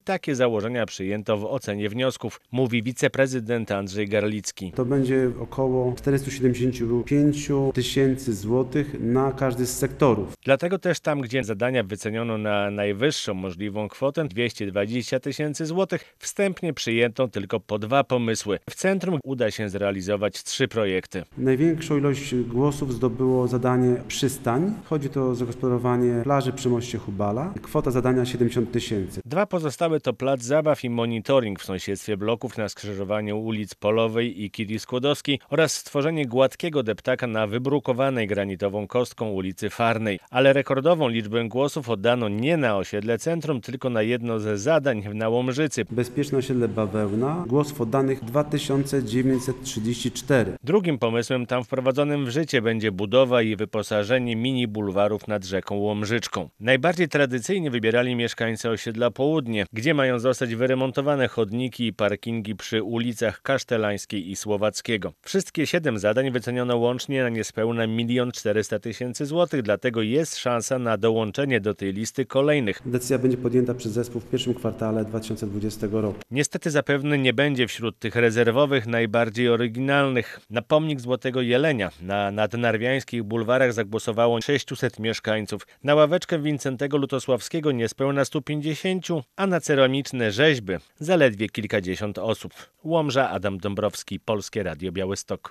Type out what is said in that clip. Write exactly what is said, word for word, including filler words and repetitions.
takie założenia przyjęto w ocenie wniosków, mówi wiceprezydent Andrzej Garlicki. To będzie około czterysta siedemdziesiąt pięć tysięcy złotych na każdy z sektorów. Dlatego też tam, gdzie zadania wyceniono na najwyższą możliwą kwotę dwieście dwadzieścia tysięcy złotych, wstępnie przyjęto tylko po dwa pomysły. W centrum uda się zrealizować trzy projekty. Największą ilość głosów zdobyło zadanie przystań. Chodzi to o zagospodarowanie plaży przy moście Hubala. Kwota zadania siedemdziesiąt tysięcy. Dwa pozostałe to plac zabaw i monitoring w sąsiedztwie bloków na skrzyżowaniu ulic Polowej i Kiri Skłodowskiej oraz stworzenie gładkiego deptaka na wybrukowanej granitową kostką ulicy Farnej. Ale rekordową liczbę głosów oddano nie na osiedle centrum, tylko na jedno ze zadań na Łomżycy. Bezpieczne osiedle Bawełna. Głosów oddanych dwa tysiące dziewięćset trzydzieści cztery. Drugim pomysłem tam wprowadzonym w życie będzie budowa i wyposażenie mini bulwarów nad rzeką Łomżyczką. Najbardziej tradycyjnie wybierali mieszkańcy osiedla Południe, gdzie mają zostać wyremontowane chodniki i parkingi przy ulicach Kasztelańskiej i Słowackiego. Wszystkie siedem zadań wyceniono łącznie na niespełna milion czterysta tysięcy złotych, dlatego jest szansa na dołączenie do tej listy kolejnych. Decyzja będzie podjęta przez zespół w pierwszym kwartale dwa tysiące dwudziestego roku. Niestety zapewne nie będzie wśród tych rezerwowych najbardziej oryginalnych. Na pomnik Złotego Jelenia na nadnarwiańskich bulwarach zagłosowało sześciuset mieszkańców. Na ławeczkę Wincentego Lutosławskiego niespełna stu pięćdziesięciu, a na ceramiczne rzeźby zaledwie kilkadziesiąt osób. Łomża, Adam Dąbrowski, Polskie Radio Białystok.